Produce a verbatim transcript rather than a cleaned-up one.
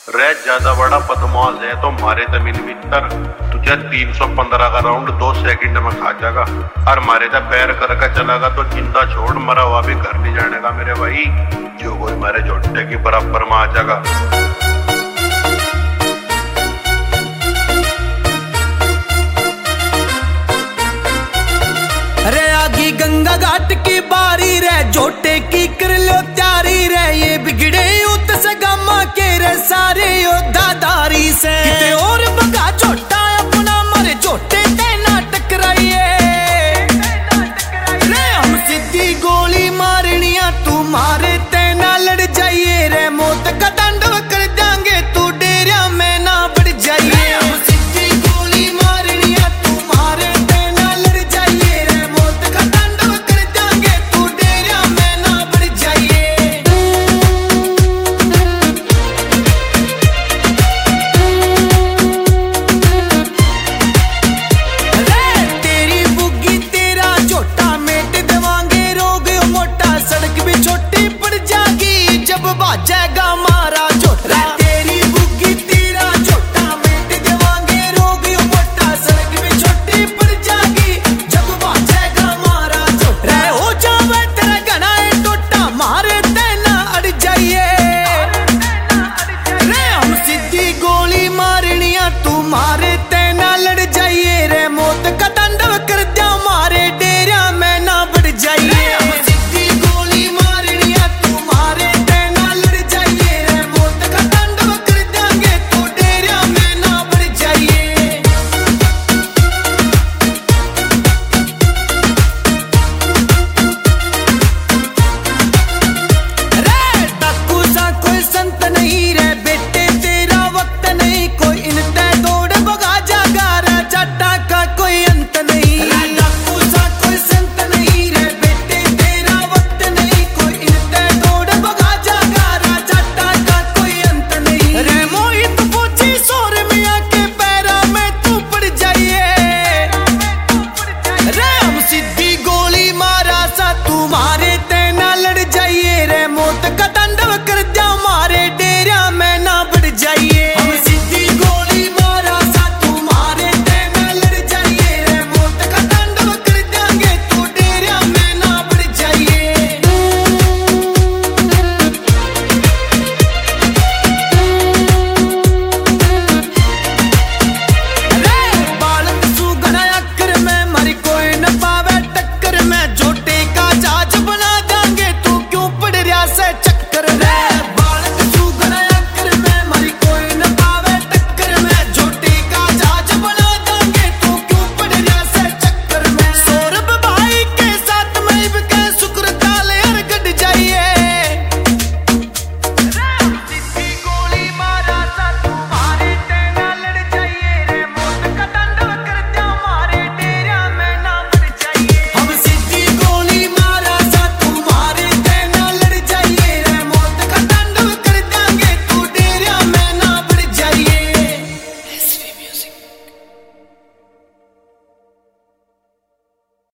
रे ज्यादा बड़ा बदमाश है तो मारे जमीन भीतर तुझे तीन सौ पंद्रह का राउंड दो सेकंड में खा जाएगा। और मारे जा पैर करके चलागा तो जिंदा छोड़, मरा हुआ भी घर नहीं जाने का मेरे भाई। जो कोई मारे झोटे की बराबर में आ जाएगा। अरे आगी गंगा घाट की बारी रे, झोटे की कर लो तैयारी रे। ये बिगड़े उत से गमा के रे सारे योद्धा दारी से और